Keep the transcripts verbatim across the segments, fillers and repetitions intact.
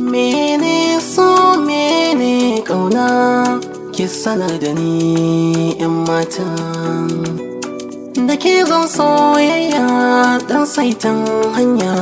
Mene so mene ƙauna ki sanar da ni 'yan matan da ke zan soyayya dan saitan hanya.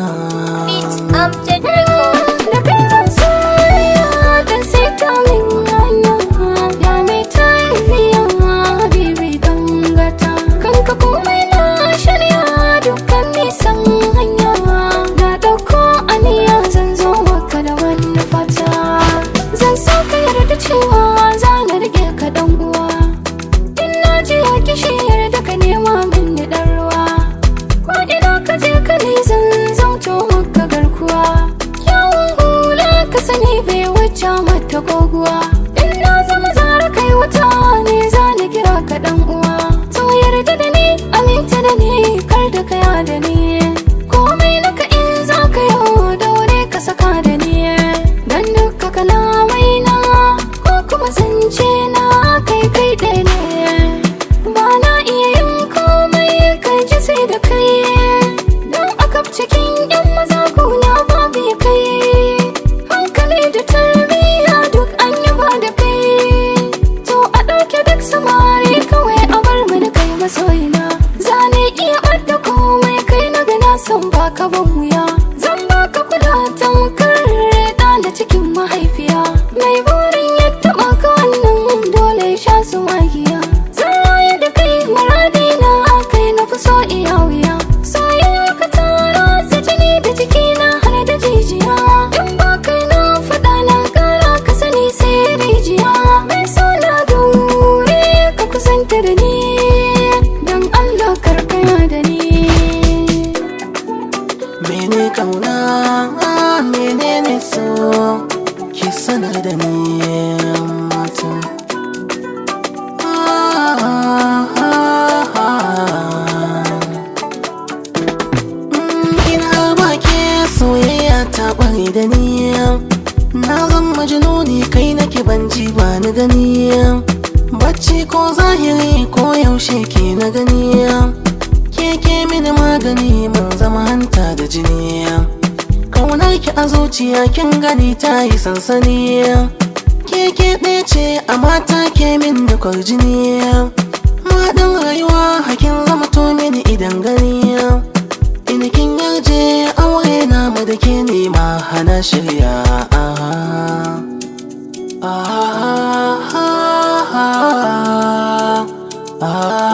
Da kai zan soyayya dan saitan hanya. Ya mai tarbiya habibi dan gata, kanka komai na shirya dukkan nisan hanya. Na dauko aniya zan zo maka da wani fata, zan so ka yarda cewa za na rike ka dan uwa. In na ji ya kishi yarda ka nema min da dan ruwa, ko ina ka je ka ne zan zauto maka garkuwa. Yawon hula ka sani bai wuce mata koguwa. In na zama zara kai wata ne za na kira ka dan uwa. To yarda da ni aminta da ni kar da ka yada ni, komai naka in za ka yi daure ka saka da ni. Dan duka kalamai na ko kuma zance na kai kai ɗaya ne. Ba na iya yin komai kai ji sai da kai, don akaf cikin yan maza kuna babu ya kai. Hankali da tarbiyya duk an yi ba da kai, to a ɗauke duk samari kawai a bar mana kai masoyina. Zane iya ɓadda komai kai na gana son baka ban wuya. Zan baka kula tamkar ɗa da cikin mahaifiya. Mai burin ya taɓa ka wannan dole ya sha su magiya. Zan rayu da kai muradina kai na fi so iya wuya. Soyayya ka tara sa jini da jikina har da jijiya. In ba kai na faɗa na ƙara ka sani sai rijiya. Mai so na daure ka kusanta da ni, don Allah karkaya da ni. Mene ƙauna menene so ki sanar da ni 'yan matan. In har ba ke soyayya ta ɓare da ni, na zan majnuni kai nake ban ji ba ni gani. Bacci ko zahiri ko yaushe ke na gani, keke mini magani mun zama hanta da jini. Kaunar ki a zuciya kin gani ta yi sansani, keke ɗaya ce a mata ke min da kwarjini. Maɗin rayuwa hakin zama to mini idan gani, ina kin yarje aure na mu da ke nema hana shirya. Ah, ah, ah, ah, ah.